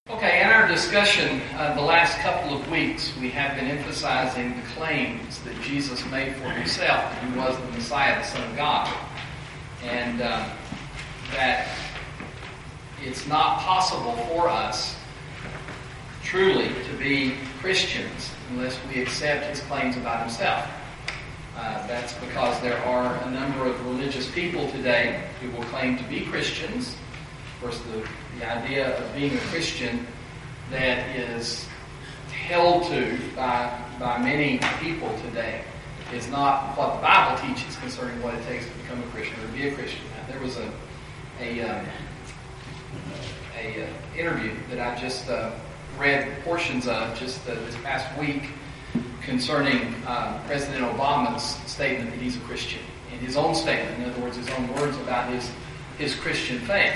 Okay, in our discussion the last couple of weeks, we have been emphasizing the claims that Jesus made for himself, that he was the Messiah, the Son of God, and that it's not possible for us truly to be Christians unless we accept his claims about himself. That's because there are a number of religious people today who will claim to be Christians. Of course, the idea of being a Christian that is held to by many people today is not what the Bible teaches concerning what it takes to become a Christian or to be a Christian. Now, there was a interview that I just read portions of just this past week concerning President Obama's statement that he's a Christian. In his own statement, in other words, his own words about his Christian faith.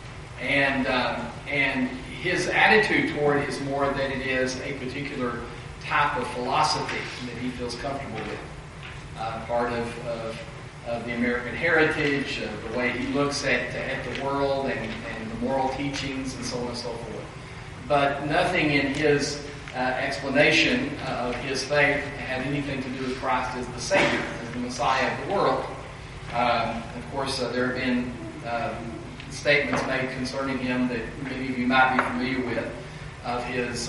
And his attitude toward it is more that it is a particular type of philosophy that he feels comfortable with. Part of the American heritage, the way he looks at the world and the moral teachings and so on and so forth. But nothing in his explanation of his faith had anything to do with Christ as the Savior, as the Messiah of the world. Of course, there have been statements made concerning him that many of you might be familiar with, of his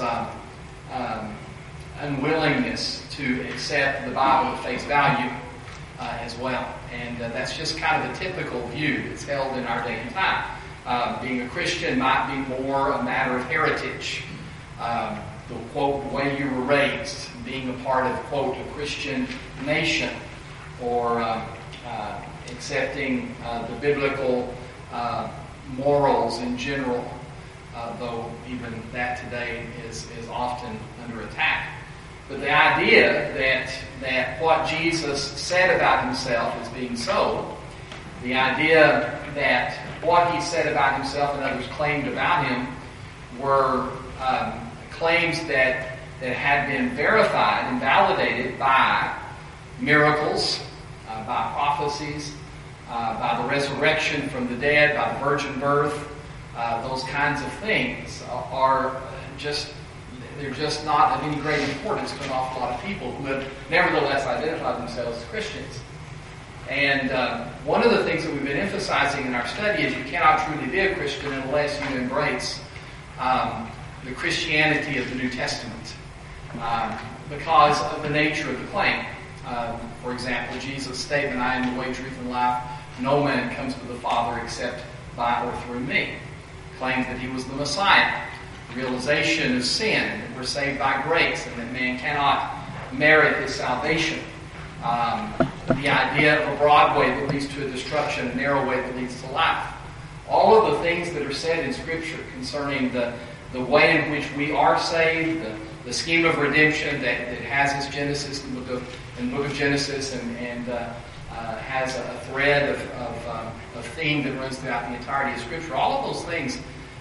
unwillingness to accept the Bible at face value as well. And that's just kind of a typical view that's held in our day and time. Being a Christian might be more a matter of heritage. The quote, the way you were raised, being a part of, quote, a Christian nation, or accepting the biblical morals in general, though even that today is often under attack. But the idea that what Jesus said about himself as being so, the idea that what he said about himself and others claimed about him were claims that had been verified and validated by miracles, by prophecies, by the resurrection from the dead, by the virgin birth, those kinds of things they're just not of any great importance to an awful lot of people who have nevertheless identified themselves as Christians. And one of the things that we've been emphasizing in our study is you cannot truly be a Christian unless you embrace the Christianity of the New Testament because of the nature of the claim. For example, Jesus' statement, I am the way, truth, and life. No man comes to the Father except by or through me. Claimed that he was the Messiah. Realization of sin, that we're saved by grace, and that man cannot merit his salvation. The idea of a broad way that leads to a destruction, a narrow way that leads to life. All of the things that are said in Scripture concerning the way in which we are saved, the scheme of redemption that has its genesis in the book of Genesis, and has a thread of theme that runs throughout the entirety of Scripture. All of those things,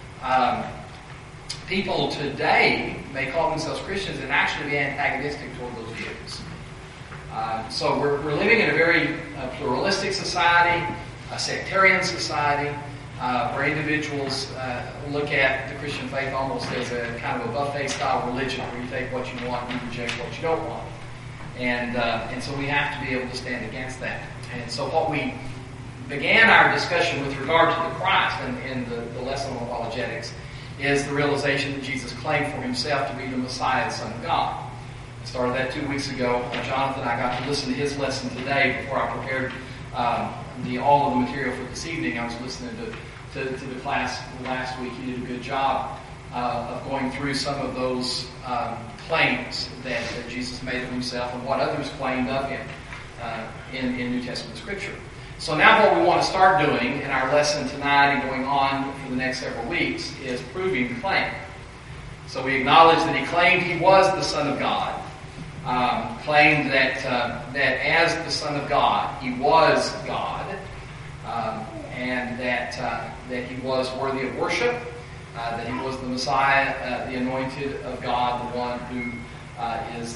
people today may call themselves Christians and actually be antagonistic toward those views. So we're living in a very pluralistic society, a sectarian society, where individuals look at the Christian faith almost as a kind of a buffet-style religion where you take what you want and you reject what you don't want. And so we have to be able to stand against that. And so what we began our discussion with regard to the Christ in the lesson on apologetics is the realization that Jesus claimed for himself to be the Messiah, the Son of God. I started that 2 weeks ago. Jonathan and I got to listen to his lesson today before I prepared all of the material for this evening. I was listening to the class last week. He did a good job of going through some of those claims that Jesus made of himself and what others claimed of him in New Testament Scripture. So now what we want to start doing in our lesson tonight and going on for the next several weeks is proving the claim. So we acknowledge that he claimed he was the Son of God, claimed that as the Son of God, he was God, and that he was worthy of worship, that he was the Messiah, the anointed of God, the one who is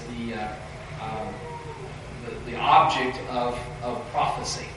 the object of prophecy.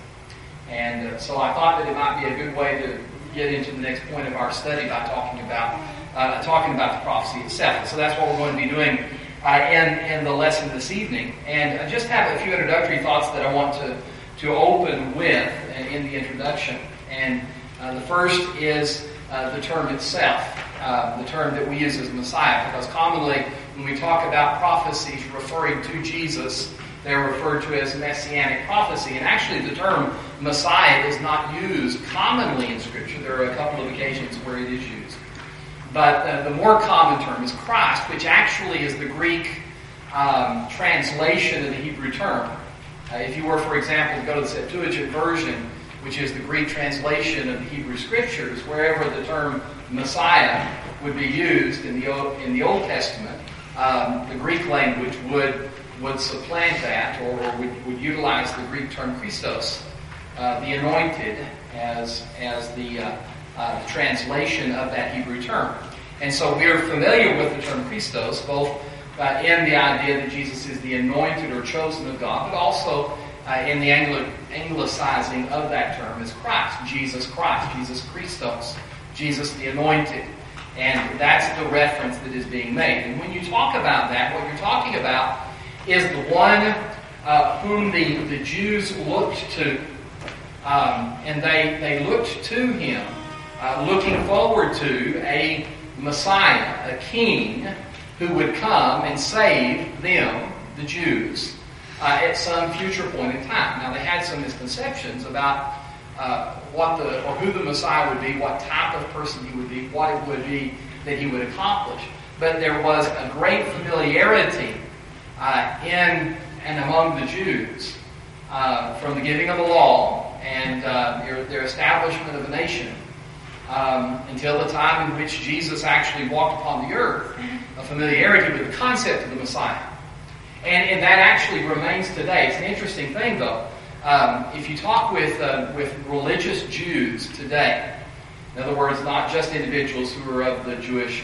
And so I thought that it might be a good way to get into the next point of our study by talking about talking about the prophecy itself. And so that's what we're going to be doing in the lesson this evening. And I just have a few introductory thoughts that I want to open with in the introduction. And the first is the term itself, the term that we use as Messiah, because commonly when we talk about prophecies referring to Jesus, they're referred to as messianic prophecy. And actually the term Messiah is not used commonly in Scripture. There are a couple of occasions where it is used. But the more common term is Christ, which actually is the Greek translation of the Hebrew term. If you were, for example, to go to the Septuagint version, which is the Greek translation of the Hebrew Scriptures, wherever the term Messiah would be used in the Old Testament, the Greek language would supplant that, or would utilize the Greek term Christos, the anointed, as the translation of that Hebrew term. And so we're familiar with the term Christos, both in the idea that Jesus is the anointed or chosen of God, but also in the anglicizing of that term is Christ, Jesus Christos, Jesus the anointed. And that's the reference that is being made. And when you talk about that, what you're talking about is the one whom the Jews looked to. And they looked to him, looking forward to a Messiah, a king, who would come and save them, the Jews, at some future point in time. Now, they had some misconceptions about who the Messiah would be, what type of person he would be, what it would be that he would accomplish. But there was a great familiarity in and among the Jews from the giving of the law and their establishment of a nation until the time in which Jesus actually walked upon the earth, a familiarity with the concept of the Messiah. And that actually remains today. It's an interesting thing, though. If you talk with religious Jews today, in other words, not just individuals who are of the Jewish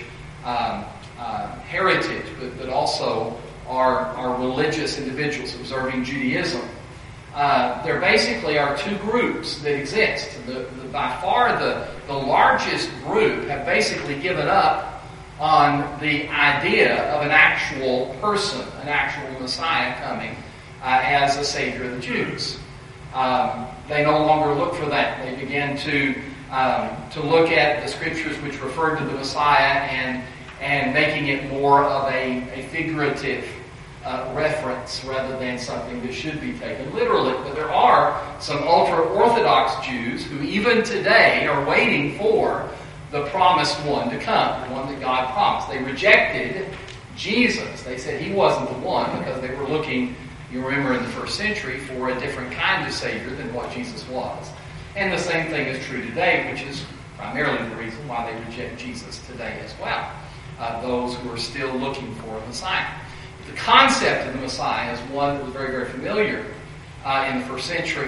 heritage, but also are religious individuals observing Judaism, there basically are two groups that exist. By far the largest group have basically given up on the idea of an actual person, an actual Messiah coming as a Savior of the Jews. They no longer look for that. They began to look at the Scriptures which referred to the Messiah and making it more of a figurative reference rather than something that should be taken literally. But there are some ultra-Orthodox Jews who even today are waiting for the promised one to come, the one that God promised. They rejected Jesus. They said he wasn't the one because they were looking, you remember in the first century, for a different kind of Savior than what Jesus was. And the same thing is true today, which is primarily the reason why they reject Jesus today as well. Those who are still looking for a Messiah. The concept of the Messiah is one that was very, very familiar in the first century,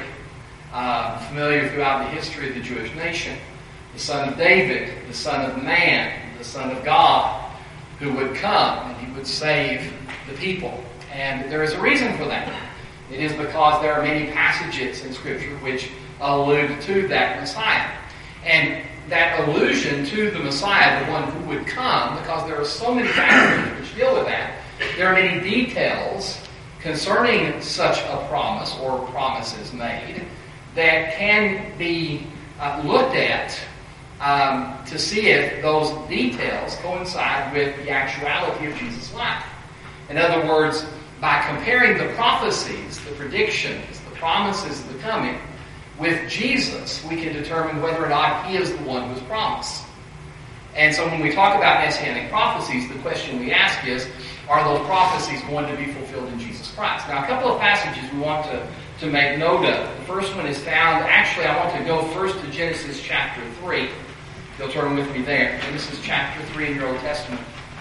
familiar throughout the history of the Jewish nation. The Son of David, the Son of Man, the Son of God, who would come and he would save the people. And there is a reason for that. It is because there are many passages in Scripture which allude to that Messiah. And that allusion to the Messiah, the one who would come, because there are so many passages which deal with that, there are many details concerning such a promise or promises made that can be looked at to see if those details coincide with the actuality of Jesus' life. In other words, by comparing the prophecies, the predictions, the promises of the coming with Jesus, we can determine whether or not he is the one who is promised. And so when we talk about messianic prophecies, the question we ask is, are those prophecies going to be fulfilled in Jesus Christ? Now, a couple of passages we want to make note of. The first one is found, actually I want to go first to Genesis chapter 3. You'll turn with me there. Genesis chapter 3 in your Old Testament.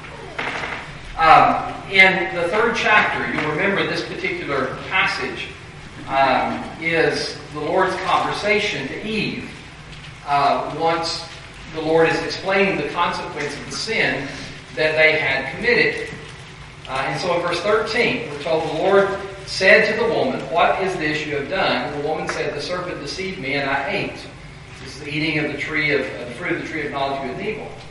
In the third chapter, you'll remember this particular passage is the Lord's conversation to Eve. Once the Lord is explaining the consequence of the sin that they had committed. And so in verse 13, we're told the Lord said to the woman, "What is this you have done?" And the woman said, "The serpent deceived me, and I ate." This is the eating of the fruit of the tree of knowledge of good and evil.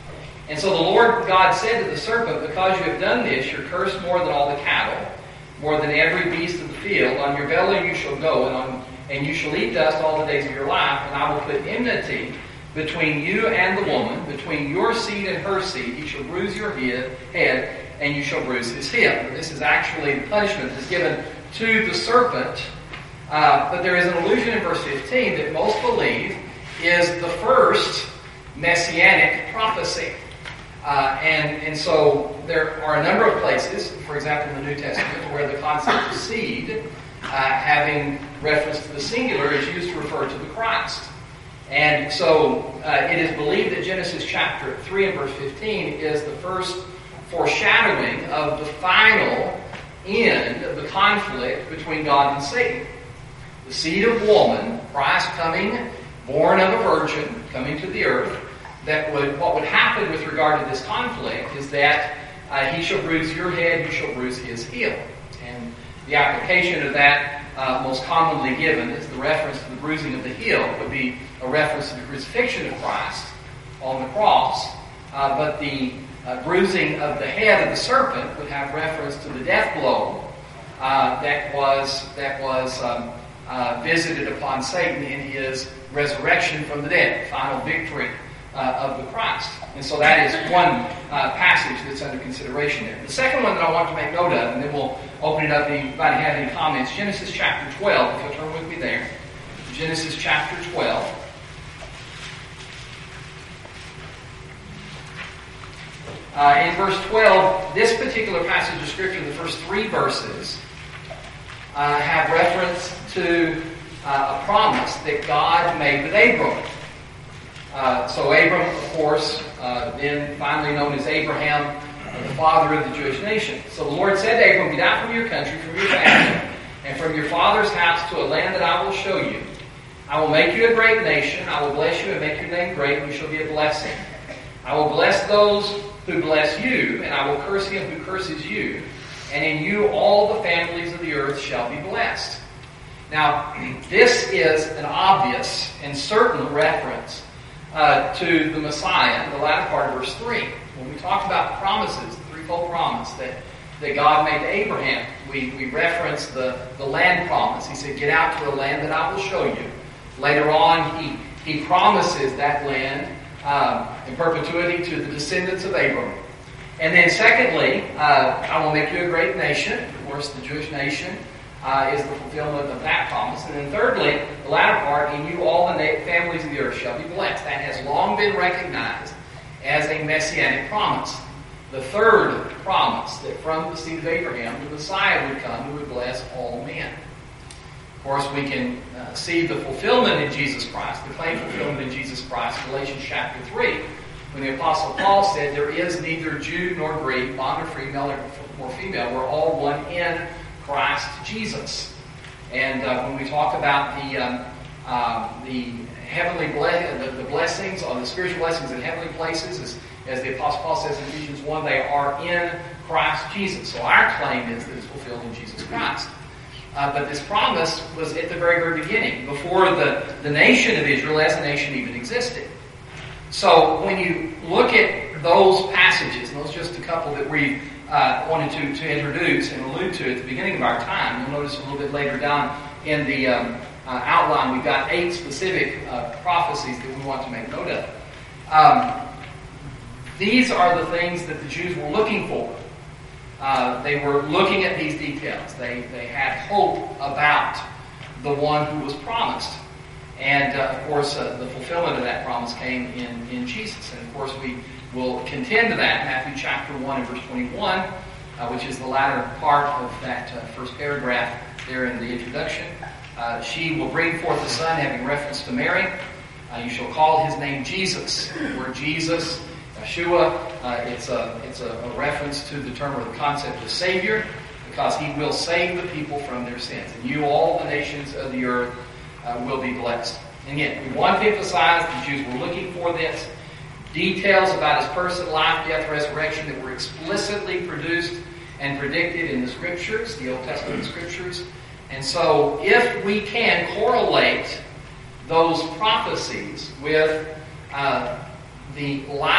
And so the Lord God said to the serpent, because you have done this, you're cursed more than all the cattle, more than every beast of the field. On your belly you shall go, and you shall eat dust all the days of your life, and I will put enmity between you and the woman, between your seed and her seed. He shall bruise your head, and you shall bruise his heel. This is actually the punishment that's given to the serpent. But there is an allusion in verse 15 that most believe is the first messianic prophecy. And so there are a number of places, for example in the New Testament, where the concept of seed, having reference to the singular, is used to refer to the Christ. And so it is believed that Genesis chapter 3 and verse 15 is the first foreshadowing of the final end of the conflict between God and Satan. The seed of woman, Christ coming, born of a virgin, coming to the earth. What would happen with regard to this conflict is that he shall bruise your head, you shall bruise his heel. And the application of that most commonly given is the reference to the bruising of the heel would be a reference to the crucifixion of Christ on the cross. But the bruising of the head of the serpent would have reference to the death blow that was visited upon Satan in his resurrection from the dead, the final victory of the Christ. And so that is one passage that's under consideration there. The second one that I want to make note of, and then we'll open it up if anybody has any comments, Genesis chapter 12, if you'll turn with me there. Genesis chapter 12. In verse 12, this particular passage of Scripture, the first 3 verses, have reference to a promise that God made with Abram. So Abram, of course, then finally known as Abraham, the father of the Jewish nation. So the Lord said to Abram, get out from your country, from your family, and from your father's house to a land that I will show you. I will make you a great nation. I will bless you and make your name great, and you shall be a blessing. I will bless those who bless you, and I will curse him who curses you. And in you all the families of the earth shall be blessed. Now, this is an obvious and certain reference to the Messiah in the latter part of verse 3. When we talk about promises, the threefold promise that God made to Abraham, we reference the land promise. He said, get out to a land that I will show you. Later on, he promises that land in perpetuity to the descendants of Abram. And then secondly, I will make you a great nation. Of course, the Jewish nation is the fulfillment of that promise. And then thirdly, the latter part, in you all the families of the earth shall be blessed. That has long been recognized as a messianic promise. The third promise, that from the seed of Abraham, the Messiah would come who would bless all men. Of course, we can see the fulfillment in Jesus Christ, the plain fulfillment in Jesus Christ, Galatians chapter 3, when the Apostle Paul said, there is neither Jew nor Greek, bond or free, male or female, we're all one in Christ Jesus. And when we talk about the heavenly the blessings, or the spiritual blessings in heavenly places, as the Apostle Paul says in Ephesians 1, they are in Christ Jesus. So our claim is that it's fulfilled in Jesus Christ. But this promise was at the very, very beginning, before the nation of Israel as a nation even existed. So when you look at those passages, and those are just a couple that we wanted to introduce and allude to at the beginning of our time, you'll notice a little bit later down in the outline, we've got 8 specific prophecies that we want to make note of. These are the things that the Jews were looking for. They were looking at these details. They had hope about the one who was promised. And, of course, the fulfillment of that promise came in Jesus. And, of course, we will contend to that. Matthew chapter 1 and verse 21, which is the latter part of that first paragraph there in the introduction. She will bring forth a son, having reference to Mary. You shall call his name Jesus. The word Jesus, Yeshua, it's a reference to the term or the concept of Savior, because he will save the people from their sins. And you, all the nations of the earth, will be blessed. And yet, we want to emphasize the Jews were looking for this. Details about his person, life, death, resurrection that were explicitly produced and predicted in the Scriptures, the Old Testament Scriptures. And so, if we can correlate those prophecies with the life,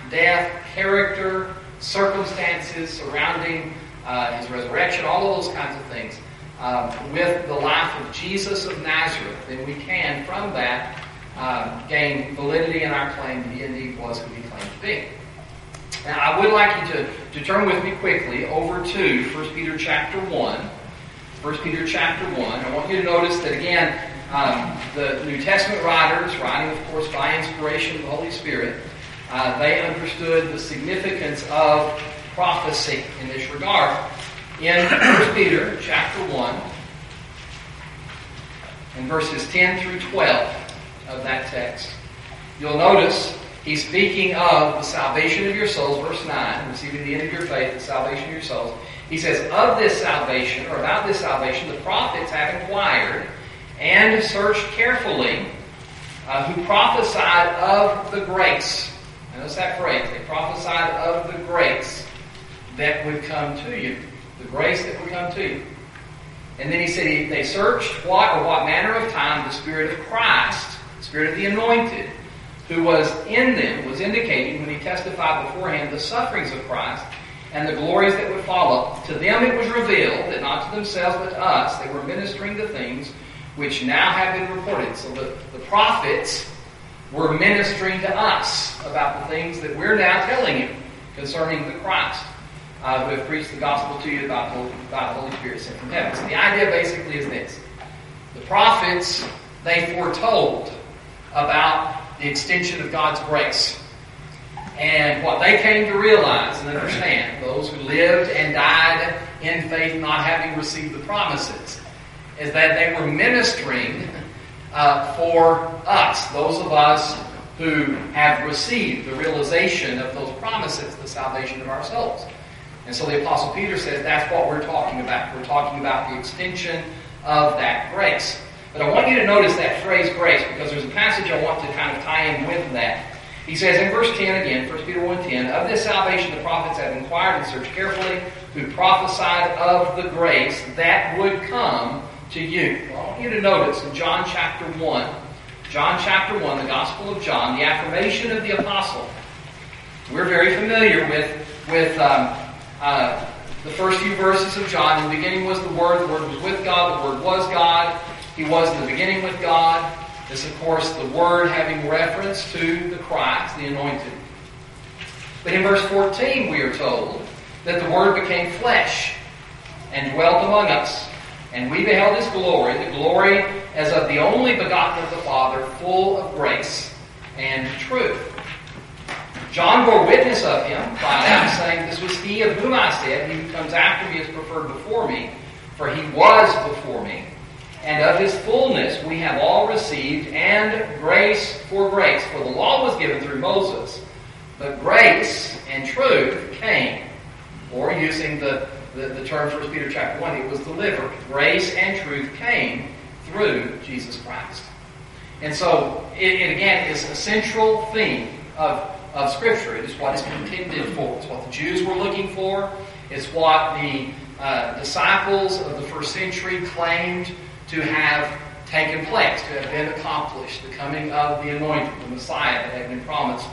death, character, circumstances surrounding his resurrection, all of those kinds of things, with the life of Jesus of Nazareth, then we can, from that, gain validity in our claim that he indeed was who he claimed to be. Now, I would like you to turn with me quickly over to 1 Peter chapter 1. 1 Peter chapter 1. I want you to notice that, again, the New Testament writers, writing, of course, by inspiration of the Holy Spirit, they understood the significance of prophecy in this regard. In 1 Peter chapter 1, in verses 10 through 12 of that text, you'll notice he's speaking of the salvation of your souls, verse 9, receiving the end of your faith, the salvation of your souls. He says, of this salvation, or about this salvation, the prophets have inquired and searched carefully, who prophesied of the grace. Notice that phrase. They prophesied of the grace that would come to you. The grace that would come to you. And then he said they searched what manner of time the Spirit of Christ, the Spirit of the Anointed, who was in them, was indicating when he testified beforehand the sufferings of Christ and the glories that would follow. To them it was revealed that not to themselves but to us they were ministering the things which now have been reported. So the prophets were ministering to us about the things that we're now telling you concerning the Christ, who have preached the gospel to you about the Holy Spirit sent from heaven. So the idea basically is this. The prophets, they foretold about the extension of God's grace. And what they came to realize and understand, those who lived and died in faith not having received the promises, is that they were ministering for us, those of us who have received the realization of those promises, the salvation of our souls. And so the Apostle Peter says that's what we're talking about. We're talking about the extension of that grace. But I want you to notice that phrase grace, because there's a passage I want to kind of tie in with that. He says in verse 10 again, 1 Peter 1:10, of this salvation the prophets have inquired and searched carefully, who prophesied of the grace that would come to you. Well, I want you to notice in John chapter 1, the Gospel of John, the affirmation of the apostle. We're very familiar with the first few verses of John. In the beginning was the Word was with God, the Word was God, He was in the beginning with God. This, of course, the Word having reference to the Christ, the Anointed. But in verse 14 we are told that the Word became flesh and dwelt among us. And we beheld His glory, the glory as of the only begotten of the Father, full of grace and truth. John bore witness of Him, cried out, saying, this was He of whom I said, He who comes after me is preferred before me, for He was before me. And of His fullness we have all received, and grace for grace. For the law was given through Moses, but grace and truth came. Or using the term 1 Peter chapter 1, it was delivered. Grace and truth came through Jesus Christ. And so, it again is a central theme of Scripture. It is what is contended for. It's what the Jews were looking for. It's what the disciples of the first century claimed to have taken place, to have been accomplished. The coming of the Anointed, the Messiah that had been promised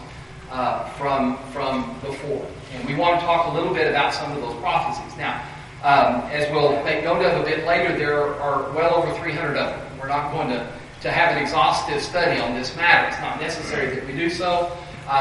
from before. And we want to talk a little bit about some of those prophecies. Now, as we'll make note of a bit later, there are well over 300 of them. We're not going to have an exhaustive study on this matter. It's not necessary that we do so.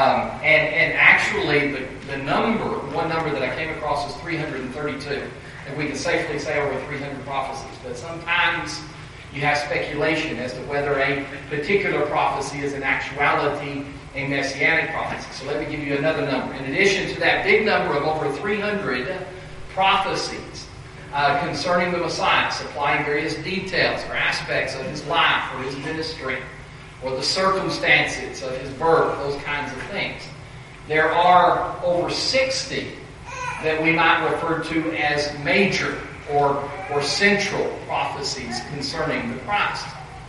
And actually, the one number that I came across is 332. And we can safely say over 300 prophecies. But sometimes you have speculation as to whether a particular prophecy is in actuality a messianic prophecy. So let me give you another number. In addition to that big number of over 300 prophecies concerning the Messiah, supplying various details or aspects of His life or His ministry or the circumstances of His birth, those kinds of things, there are over 60 that we might refer to as major or central prophecies concerning the Christ.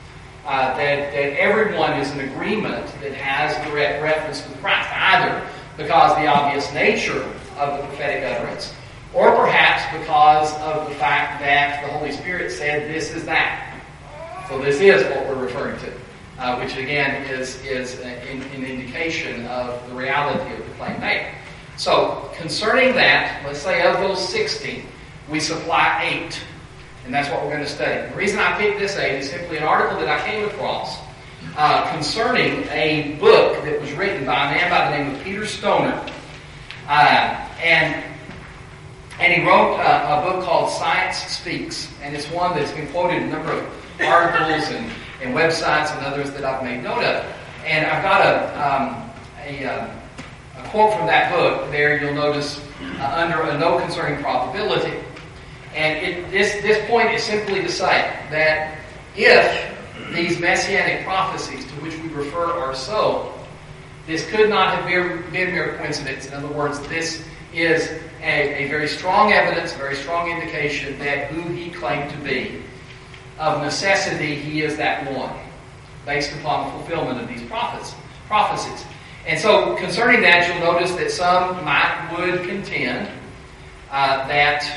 That everyone is in agreement that has direct reference to the Christ, either because of the obvious nature of the prophetic utterance, or perhaps because of the fact that the Holy Spirit said this is that. So this is what we're referring to, which again is an indication of the reality of the claim there. So, concerning that, let's say of those 60, we supply 8. And that's what we're going to study. The reason I picked this 8 is simply an article that I came across concerning a book that was written by a man by the name of Peter Stoner. And he wrote a book called Science Speaks. And it's one that's been quoted in a number of articles and websites and others that I've made note of. And I've got a quote from that book there. You'll notice under a no concerning probability. And this point is simply to say that if these messianic prophecies to which we refer are so, this could not have been mere coincidence. In other words, this is a very strong evidence, a very strong indication that who he claimed to be, of necessity, he is that one, based upon the fulfillment of these prophecies. And so, concerning that, you'll notice that some would contend that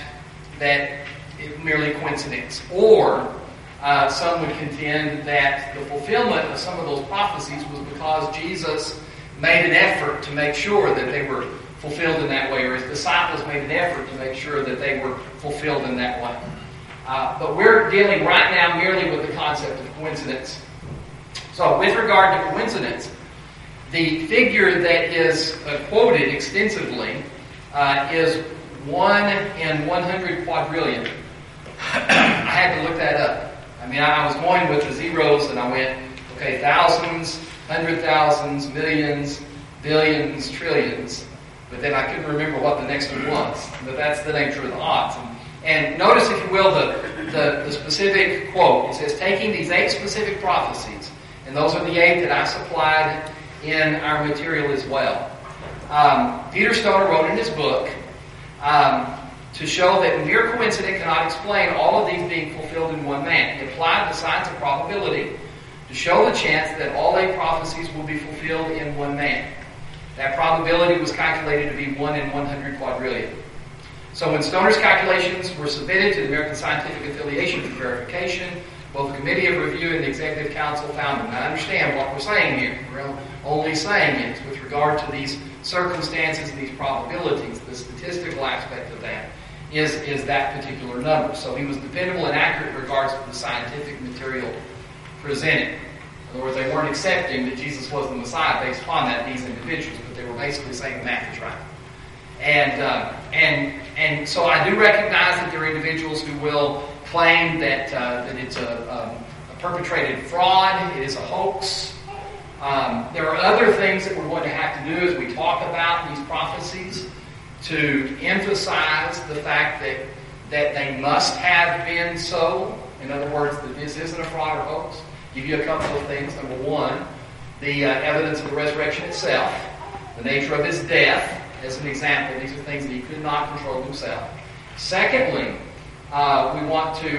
it merely coincidence, or some would contend that the fulfillment of some of those prophecies was because Jesus made an effort to make sure that they were fulfilled in that way, or his disciples made an effort to make sure that they were fulfilled in that way. But we're dealing right now merely with the concept of coincidence. So, with regard to coincidence, the figure that is quoted extensively is 1 in 100 quadrillion. I had to look that up. I mean, I was going with the zeros and I went, okay, thousands, 100,000s, millions, billions, trillions. But then I couldn't remember what the next one was. But that's the nature of the odds. And notice, if you will, the specific quote. It says, taking these 8 specific prophecies, and those are the 8 that I supplied in our material as well. Peter Stoner wrote in his book to show that mere coincidence cannot explain all of these being fulfilled in one man. He applied the science of probability to show the chance that all 8 prophecies will be fulfilled in one man. That probability was calculated to be 1 in 100 quadrillion. So when Stoner's calculations were submitted to the American Scientific Affiliation for verification, both the Committee of Review and the Executive Council found them. Now understand what we're saying here. We're only saying it with regard to these circumstances and these probabilities. The statistical aspect of that is that particular number. So he was dependable and accurate in regards to the scientific material presented. In other words, they weren't accepting that Jesus was the Messiah based upon that, these individuals, but they were basically saying the math is right. And so I do recognize that there are individuals who will claim that it's a perpetrated fraud, it is a hoax. There are other things that we're going to have to do as we talk about these prophecies to emphasize the fact that they must have been so. In other words, that this isn't a fraud or hoax. Give you a couple of things. Number one, the evidence of the resurrection itself, the nature of his death, as an example. These are things that he could not control himself. Secondly, we want to...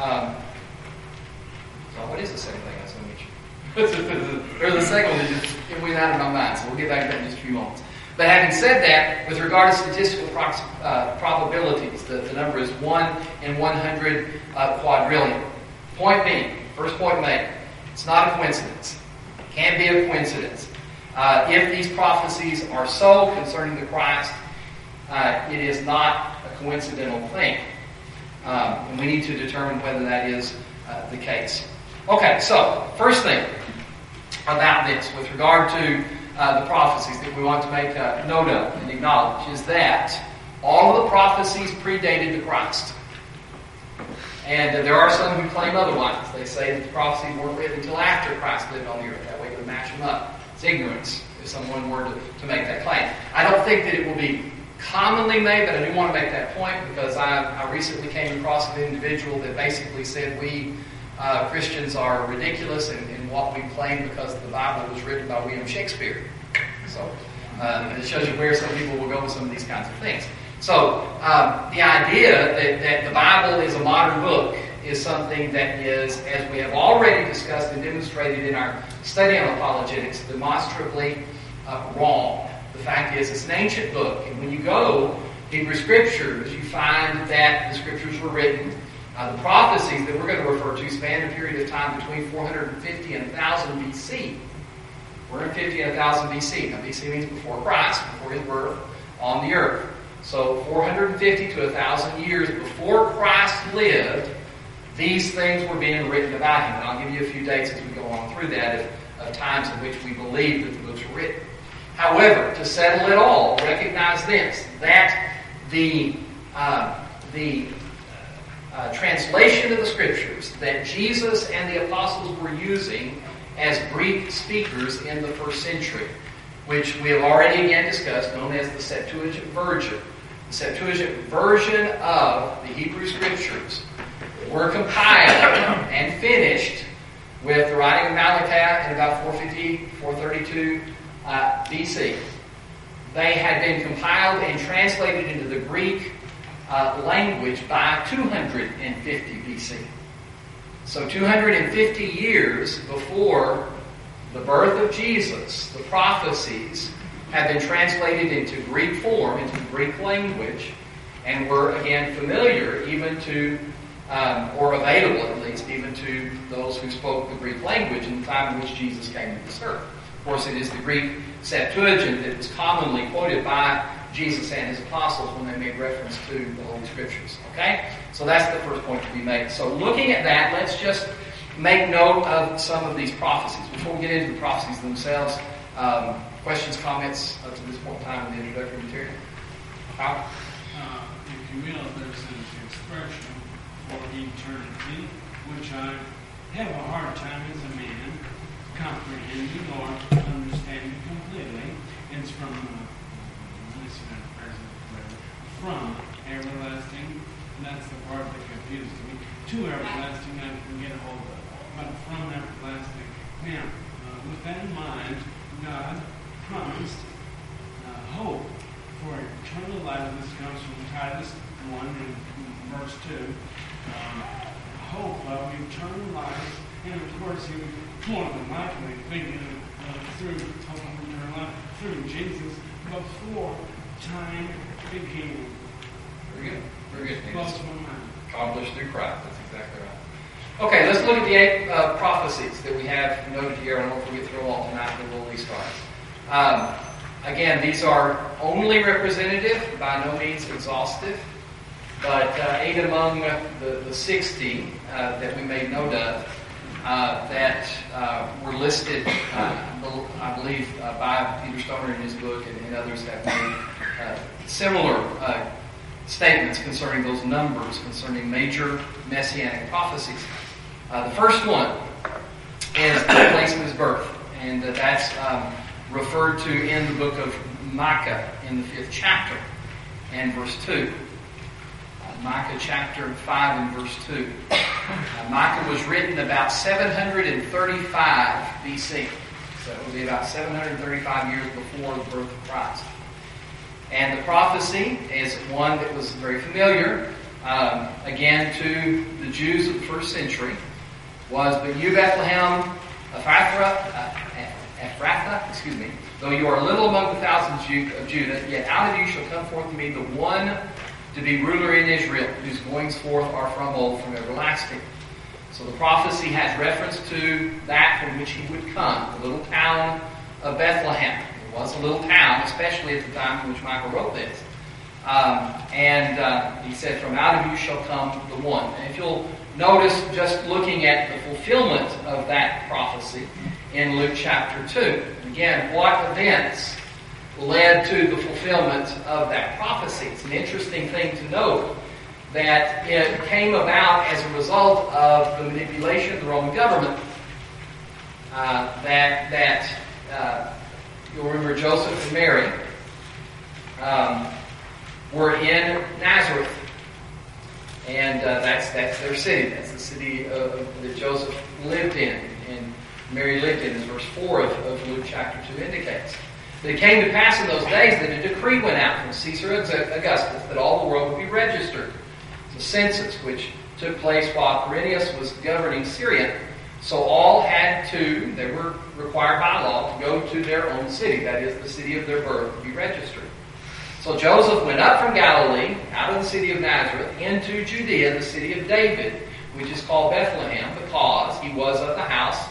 what is the second thing I was going to mention? There's the second one that just went out of my mind, so we'll get back to that in just a few moments. But having said that, with regard to statistical probabilities, the number is 1 in 100 quadrillion. Point being, first point made, it's not a coincidence. It can't be a coincidence. If these prophecies are so concerning the Christ, it is not a coincidental thing. And we need to determine whether that is the case. Okay, so first thing about this with regard to the prophecies that we want to make note of and acknowledge is that all of the prophecies predated the Christ. And there are some who claim otherwise. They say that the prophecies weren't written until after Christ lived on the earth. That way to match them up. It's ignorance if someone were to make that claim. I don't think that it will be commonly made, but I do want to make that point because I recently came across an individual that basically said we Christians are ridiculous in what we claim because the Bible was written by William Shakespeare. So it shows you where some people will go with some of these kinds of things. So the idea that the Bible is a modern book is something that is, as we have already discussed and demonstrated in our study on apologetics, demonstrably wrong. The fact is, it's an ancient book, and when you go Hebrew Scriptures, you find that the Scriptures were written. The prophecies that we're going to refer to span a period of time between 450 and 1000 BC. We're in 50 and 1000 BC. Now BC means before Christ, before his birth on the earth. So 450 to 1,000 years before Christ lived, these things were being written about him. And I'll give you a few dates as we go on through that of times in which we believe that the books were written. However, to settle it all, recognize this, that the translation of the Scriptures that Jesus and the apostles were using as Greek speakers in the first century, which we have already again discussed, known as the Septuagint version. The Septuagint version of the Hebrew Scriptures were compiled and finished with the writing of Malachi in about 450, 432 BC. They had been compiled and translated into the Greek language by 250 BC. So 250 years before the birth of Jesus, the prophecies have been translated into Greek form, into the Greek language, and were again familiar even to, or available at least, even to those who spoke the Greek language in the time in which Jesus came to this earth. Of course, it is the Greek Septuagint that is commonly quoted by Jesus and his apostles when they made reference to the Holy Scriptures. Okay? So that's the first point to be made. So looking at that, let's just make note of some of these prophecies. Before we get into the prophecies themselves, questions, comments up to this point in time in the introductory material? Kyle? If you will, there's an expression for eternity, which I have a hard time as a man comprehending or understanding completely. It's from everlasting, and that's the part that confuses me, to everlasting I can get a hold of, but from everlasting. Now, with that in mind, God promised hope for eternal life. This comes from Titus 1 and verse 2. Hope of eternal life, and of course he was more than likely thinking through hope of eternal life through Jesus before time began. Very good. Very good. Blows my mind. Accomplished through Christ. That's exactly right. Okay, let's look at the 8 prophecies that we have noted here. I don't know if we get through them all tonight, but we'll at least start. Again, these are only representative, by no means exhaustive, but 8 among the 60 that we made note of that were listed, I believe, by Peter Stoner in his book, and others have made similar statements concerning those numbers, concerning major messianic prophecies. The first one is the place of his birth, and that's referred to in the book of Micah in the 5th chapter and verse 2. Micah chapter 5 and verse 2. Micah was written about 735 BC. So it would be about 735 years before the birth of Christ. And the prophecy is one that was very familiar, again, to the Jews of the first century, was, "But you, Bethlehem, Ephrathah, though you are little among the thousands of Judah, yet out of you shall come forth to me the one to be ruler in Israel, whose goings forth are from old, from everlasting." So the prophecy has reference to that from which he would come, the little town of Bethlehem. It was a little town, especially at the time in which Micah wrote this. He said, "From out of you shall come the one." And if you'll notice, just looking at the fulfillment of that prophecy in Luke chapter 2. Again, what events led to the fulfillment of that prophecy? It's an interesting thing to note that it came about as a result of the manipulation of the Roman government. You'll remember Joseph and Mary were in Nazareth, and that's their city. That's the city that Joseph lived in and Mary lived in, as verse 4 of Luke chapter 2 indicates. But it came to pass in those days that a decree went out from Caesar Augustus that all the world would be registered. The census, which took place while Quirinius was governing Syria. So all they were required by law to go to their own city, that is, the city of their birth, to be registered. So Joseph went up from Galilee, out of the city of Nazareth, into Judea, the city of David, which is called Bethlehem, because he was of the house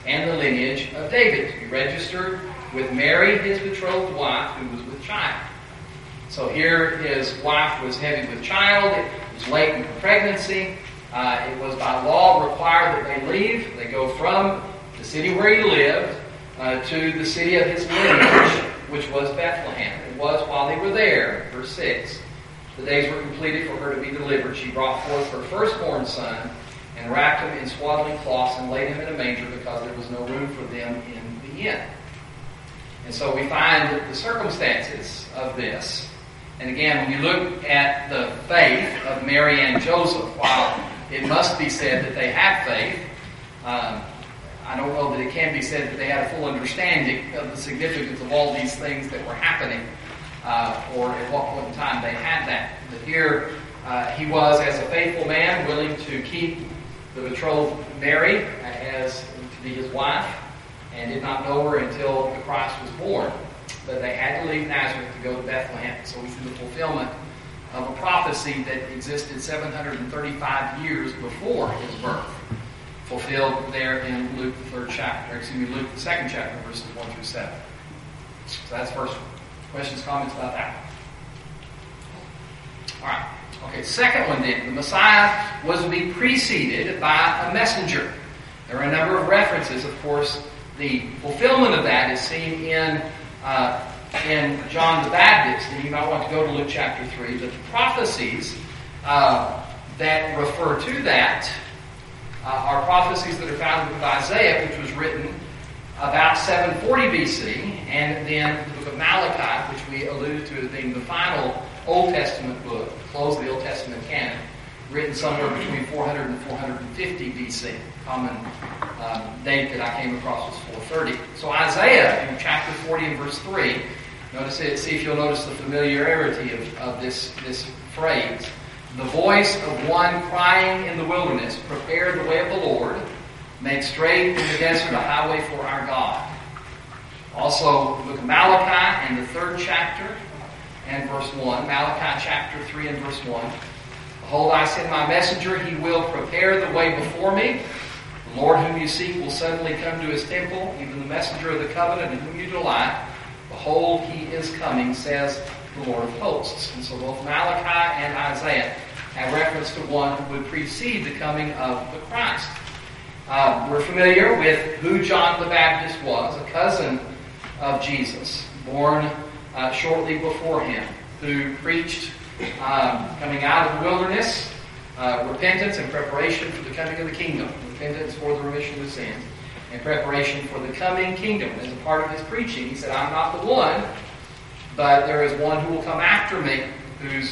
and the lineage of David. He registered with Mary, his betrothed wife, who was with child. So here his wife was heavy with child. It was late in pregnancy. It was by law required that they leave. They go from the city where he lived to the city of his lineage, which was Bethlehem. It was while they were there, verse 6, the days were completed for her to be delivered. She brought forth her firstborn son and wrapped him in swaddling cloths and laid him in a manger because there was no room for them in the inn. And so we find the circumstances of this. And again, when you look at the faith of Mary and Joseph, while it must be said that they have faith, I don't know that it can be said that they had a full understanding of the significance of all these things that were happening, or at what point in time they had that. But here, he was, as a faithful man, willing to keep the betrothed Mary as to be his wife, and did not know her until the Christ was born. But they had to leave Nazareth to go to Bethlehem. So we see the fulfillment of a prophecy that existed 735 years before his birth, fulfilled there in Luke the 2nd chapter, verses 1 through 7. So that's the first one. Questions, comments about that one? All right. Okay, second one then. The Messiah was to be preceded by a messenger. There are a number of references. Of course, the fulfillment of that is seen in John the Baptist, and you might want to go to Luke chapter 3. But the prophecies that refer to that are prophecies that are found in Isaiah, which was written about 740 BC, and then the book of Malachi, which we alluded to as being the final Old Testament book, close of the Old Testament canon, written somewhere between 400 and 450 BC. Common date that I came across was 430. So Isaiah, in chapter 40 and verse 3, notice it. See if you'll notice the familiarity of this phrase. The voice of one crying in the wilderness, prepare the way of the Lord, make straight in the desert a highway for our God. Also, the book of Malachi and the 3rd chapter and verse 1. Malachi chapter 3 and verse 1. Behold, I send my messenger, he will prepare the way before me. The Lord whom you seek will suddenly come to his temple, even the messenger of the covenant in whom you delight. Behold, he is coming, says the Lord of hosts. And so both Malachi and Isaiah have reference to one who would precede the coming of the Christ. We're familiar with who John the Baptist was, a cousin of Jesus, born shortly before him, who preached coming out of the wilderness, repentance and preparation for the coming of the kingdom, repentance for the remission of sins, and preparation for the coming kingdom. As a part of his preaching, he said, I'm not the one, but there is one who will come after me, whose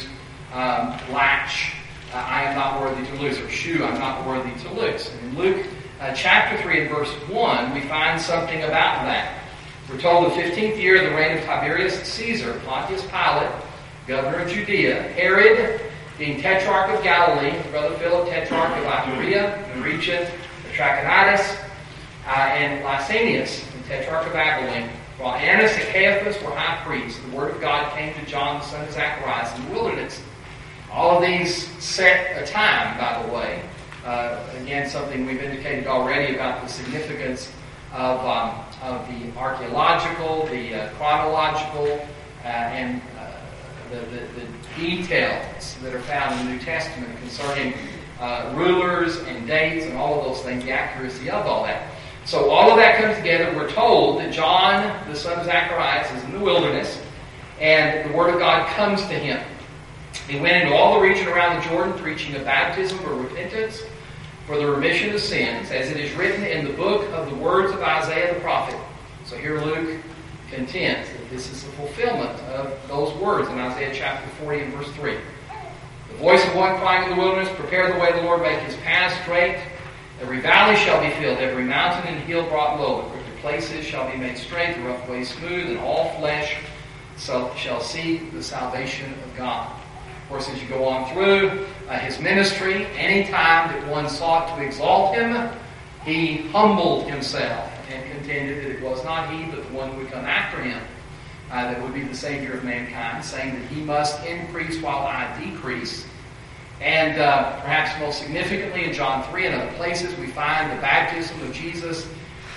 latch I am not worthy to loose, or shoe I'm not worthy to loose. And in Luke chapter 3 and verse 1, we find something about that. We're told the 15th year of the reign of Tiberius Caesar, Pontius Pilate, governor of Judea, Herod, being tetrarch of Galilee, his brother Philip, tetrarch of Iturea, the region of Trachonitis, and Lysanias, the tetrarch of Abilene. While Annas and Caiaphas were high priests, the word of God came to John, the son of Zacharias, in the wilderness. All of these set a time, by the way. Again, something we've indicated already about the significance of the archaeological, the chronological, and the details that are found in the New Testament concerning rulers and dates and all of those things, the accuracy of all that. So all of that comes together. We're told that John, the son of Zacharias, is in the wilderness, and the word of God comes to him. He went into all the region around the Jordan, preaching a baptism or repentance for the remission of sins, as it is written in the book of the words of Isaiah the prophet. So here Luke contends that this is the fulfillment of those words in Isaiah chapter 40 and verse 3. The voice of one crying in the wilderness, prepare the way of the Lord, make his path straight. Every valley shall be filled, every mountain and hill brought low. The crooked places shall be made straight, the rough ways smooth, and all flesh shall see the salvation of God. Of course, as you go on through his ministry, any time that one sought to exalt him, he humbled himself and contended that it was not he, but the one who would come after him that would be the Savior of mankind, saying that he must increase while I decrease. And perhaps most significantly in John 3 and other places, we find the baptism of Jesus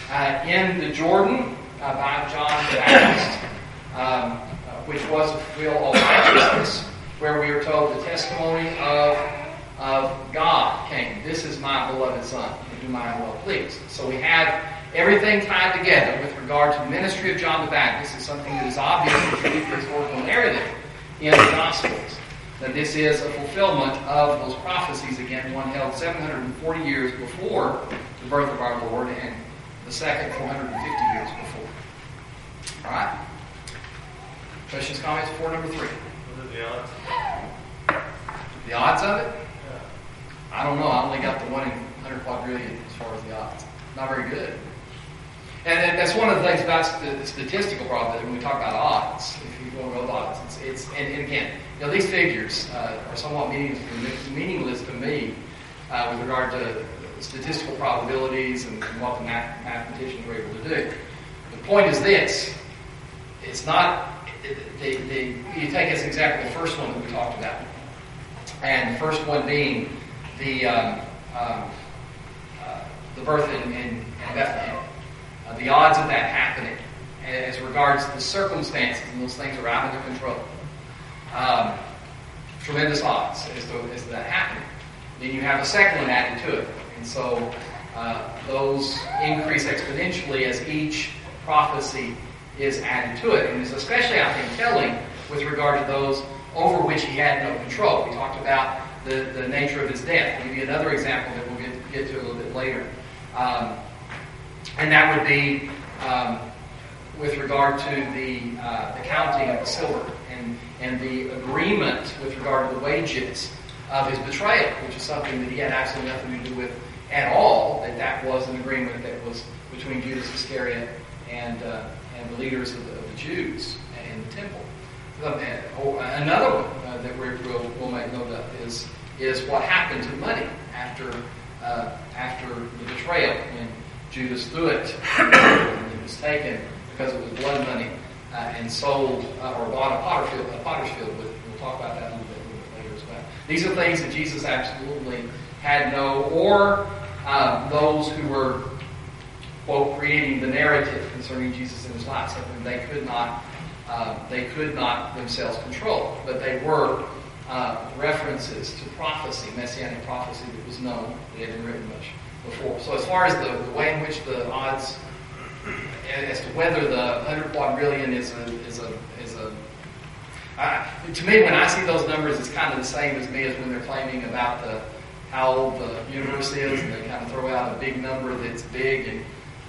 in the Jordan by John the Baptist, which was a fulfillment of righteousness, where we are told the testimony of God came. This is my beloved Son, in whom I am well pleased. So we have everything tied together with regard to the ministry of John the Baptist. This is something that is obvious if you read the historical narrative in the Gospels, that this is a fulfillment of those prophecies, again, one held 740 years before the birth of our Lord, and the second 450 years before. All right? Questions, comments before number 3? What are the odds? The odds of it? I don't know. I only got the 1 in 100 quadrillion as far as the odds. Not very good. And that's one of the things about the statistical probability when we talk about odds. If you want to go with odds, and again, these figures are somewhat meaningless to me with regard to statistical probabilities and what the mathematicians were able to do. The point is this: it's not. You take as example the first one that we talked about, and the first one being the birth in Bethlehem. The odds of that happening, as regards to the circumstances, and those things are out of their control. Tremendous odds as to that happening. Then you have a second one added to it, and so those increase exponentially as each prophecy is added to it, and it's especially, I think, telling with regard to those over which he had no control. We talked about the nature of his death. I'll give you another example that we'll get to a little bit later. And that would be with regard to the counting of the silver and the agreement with regard to the wages of his betrayal, which is something that he had absolutely nothing to do with at all. That was an agreement that was between Judas Iscariot and the leaders of the Jews in the temple. Another one that we'll make note of is what happened to money after the betrayal, when Judas threw it and it was taken because it was blood money and sold or bought a potter's field with. We'll talk about that a little bit later as well. These are things that Jesus absolutely had or those who were, quote, creating the narrative concerning Jesus in his life, something they could not themselves control, but they were references to prophecy, messianic prophecy that was known. They had been written much before. So as far as the way in which the odds, as to whether the 100 quadrillion is a to me, when I see those numbers, it's kind of the same as when they're claiming about how old the universe is, and they kind of throw out a big number that's big, and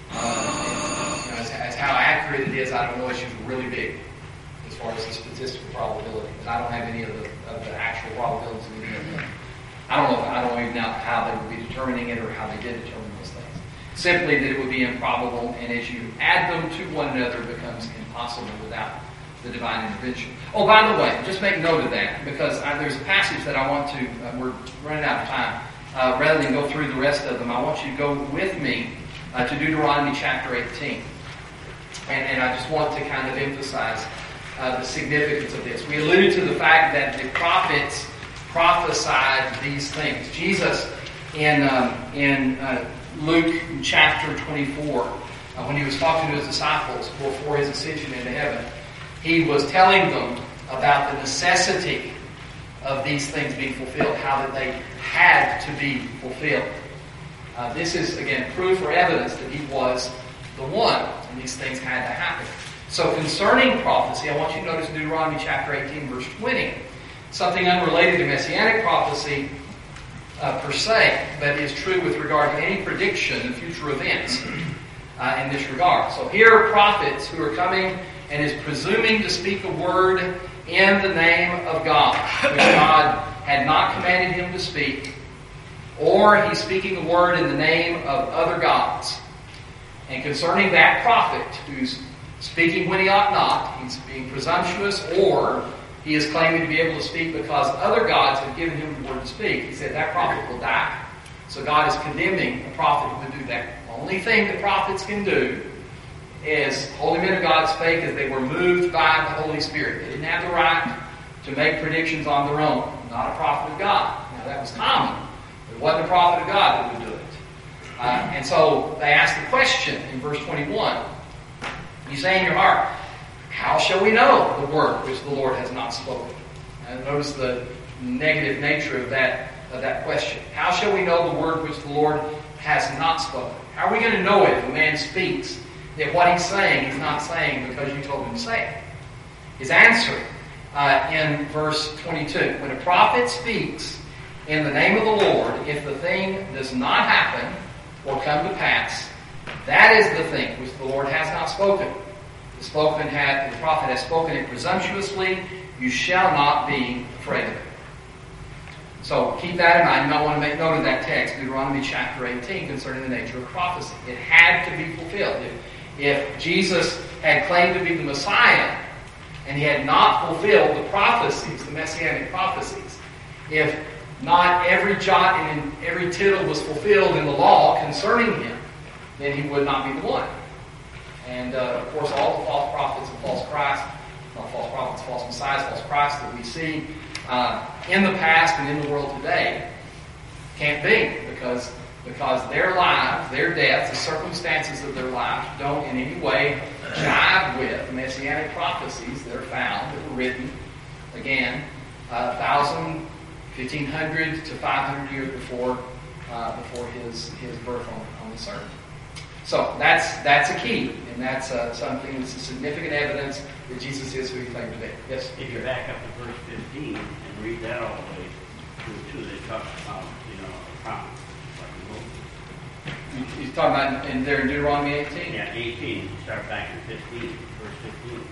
as how accurate it is, I don't know. It's just really big as far as the statistical probability. I don't have any of the actual probabilities of any of them. I don't even know how they would be determining it or how they did determine those things. Simply that it would be improbable, and as you add them to one another, it becomes impossible without the divine intervention. Oh, by the way, just make note of that, because there's a passage that I want to, we're running out of time. Rather than go through the rest of them, I want you to go with me to Deuteronomy chapter 18. And I just want to kind of emphasize the significance of this. We alluded to the fact that the prophets prophesied these things. Jesus, in Luke chapter 24, when he was talking to his disciples before his ascension into heaven, he was telling them about the necessity of these things being fulfilled, how that they had to be fulfilled. This is, again, proof or evidence that he was the one, and these things had to happen. So concerning prophecy, I want you to notice Deuteronomy chapter 18, verse 20. Something unrelated to Messianic prophecy per se, but is true with regard to any prediction of future events in this regard. So here are prophets who are coming and is presuming to speak a word in the name of God, which God had not commanded him to speak, or he's speaking a word in the name of other gods. And concerning that prophet who's speaking when he ought not, he's being presumptuous, or he is claiming to be able to speak because other gods have given him the word to speak. He said that prophet will die. So God is condemning a prophet who would do that. The only thing that prophets can do is, holy men of God spake as they were moved by the Holy Spirit. They didn't have the right to make predictions on their own. Not a prophet of God. Now that was common. But it wasn't a prophet of God that would do it. And so they ask the question in verse 21. You say in your heart, how shall we know the word which the Lord has not spoken? And notice the negative nature of that question. How shall we know the word which the Lord has not spoken? How are we going to know it if a man speaks that what he's saying, he's not saying because you told him to say it? His answer in verse 22. When a prophet speaks in the name of the Lord, if the thing does not happen or come to pass, that is the thing which the Lord has not spoken. The prophet has spoken it presumptuously. You shall not be afraid of it. So keep that in mind. You might want to make note of that text, Deuteronomy chapter 18, concerning the nature of prophecy. It had to be fulfilled. If Jesus had claimed to be the Messiah and he had not fulfilled the prophecies, the messianic prophecies, if not every jot and every tittle was fulfilled in the law concerning him, then he would not be the one. And of course, all the false prophets and false Christ, not false prophets, false messiahs, false Christ that we see in the past and in the world today can't be because their lives, their deaths, the circumstances of their lives don't in any way jive with the messianic prophecies that are found, that were written, again, 1,000, 1,500 to 500 years before his birth on this earth. So that's a key, and that's something that's a significant evidence that Jesus is who he claimed to be. Yes? If you back up to verse 15 and read that all the way through, they talk about, a prophet. He's talking about in Deuteronomy 18? Yeah, 18. Start back in 15, verse 15.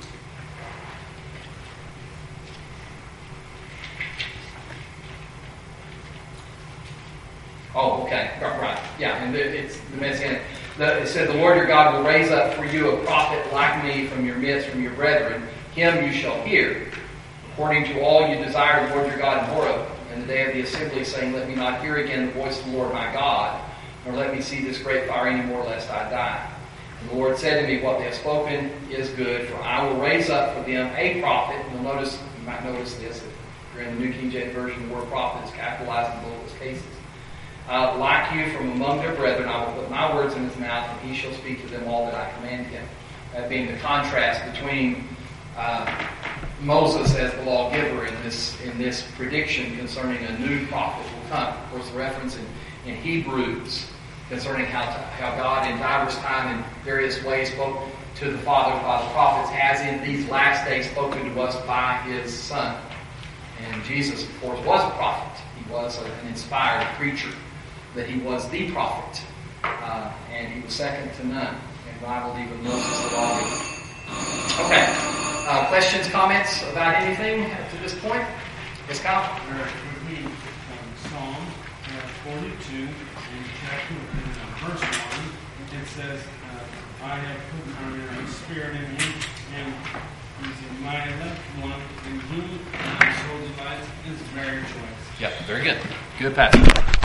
Oh, okay. Right. Yeah, and it's the Messianic. It said, the Lord your God will raise up for you a prophet like me from your midst, from your brethren. Him you shall hear. According to all you desire the Lord your God in Horeb, in the day of the assembly, saying, let me not hear again the voice of the Lord my God, nor let me see this great fire any more, lest I die. And the Lord said to me, what they have spoken is good, for I will raise up for them a prophet. And you might notice this, if you're in the New King James Version, the word prophet is capitalized in both those cases. Like you from among their brethren, I will put my words in his mouth, and he shall speak to them all that I command him. That being the contrast between Moses as the lawgiver in this prediction concerning a new prophet will come. Of course, the reference in Hebrews concerning how God in diverse time in various ways spoke to the fathers by the prophets, has in these last days spoken to us by his Son. And Jesus, of course, was a prophet. He was an inspired preacher. That he was the prophet, and he was second to none, and rivaled even Moses the lawgiver. Okay. Questions, comments about anything to this point? Yes, Kyle? We read Psalm 42 in verse 1. It says, I have put my spirit in him, and he's my left one, in whom my soul delights is very choice. Yeah, very good. Good passage.